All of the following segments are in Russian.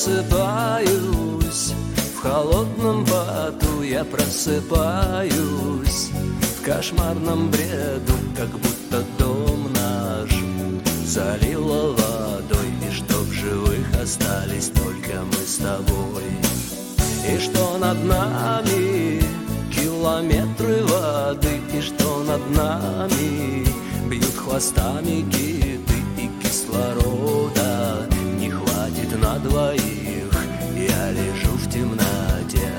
просыпаюсь, в холодном поту я просыпаюсь, в кошмарном бреду, как будто дом наш залило водой, и что в живых остались только мы с тобой. И что над нами километры воды, и что над нами бьют хвостами киты, и кислорода не хватит на двоих. Я лежу в темноте,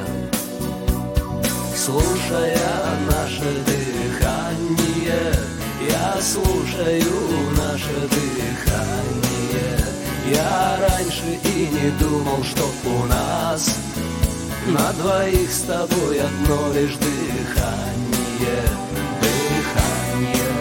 слушая наше дыхание. Я слушаю наше дыхание. Я раньше и не думал, что у нас на двоих с тобой одно лишь дыхание. Дыхание.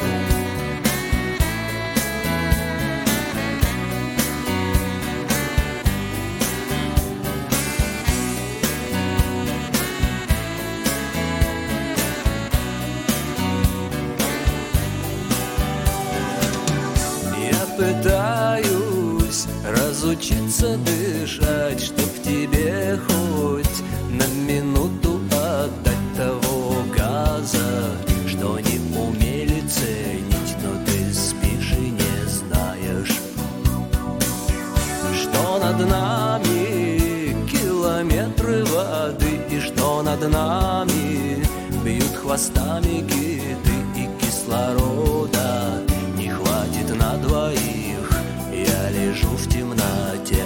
Пытаюсь разучиться дышать, чтоб тебе хоть на минуту отдать того газа, что не умели ценить, но ты спишь и не знаешь, что над нами километры воды, и что над нами бьют хвостами киты, и кислорода не хватит на двоих. Я лежу в темноте,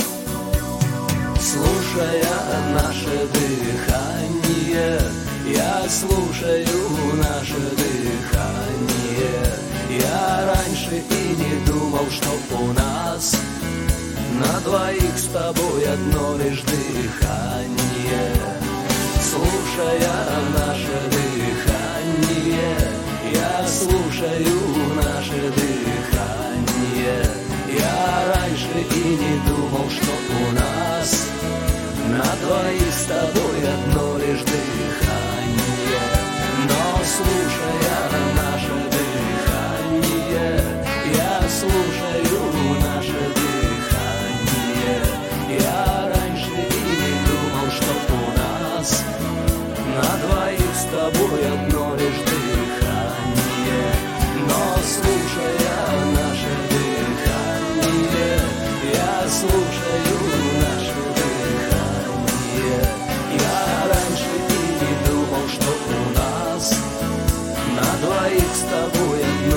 слушая наше дыхание. Я слушаю наше дыхание. Я раньше и не думал, что у нас на двоих с тобой одно лишь дыхание. Слушая наше дыхание. Я слушаю наше дыхание. Я раньше и не думал, что у нас на двоих с тобой одно лишь дыхание. Но слушая наше дыхание, я слушаю наше дыхание. Я раньше и не думал, что у нас на двоих с тобой одно лишь дыхание. Но слушая наше дыхание, я слушаю наше дыхание. Я раньше и не думал, что у нас на двоих с тобой одно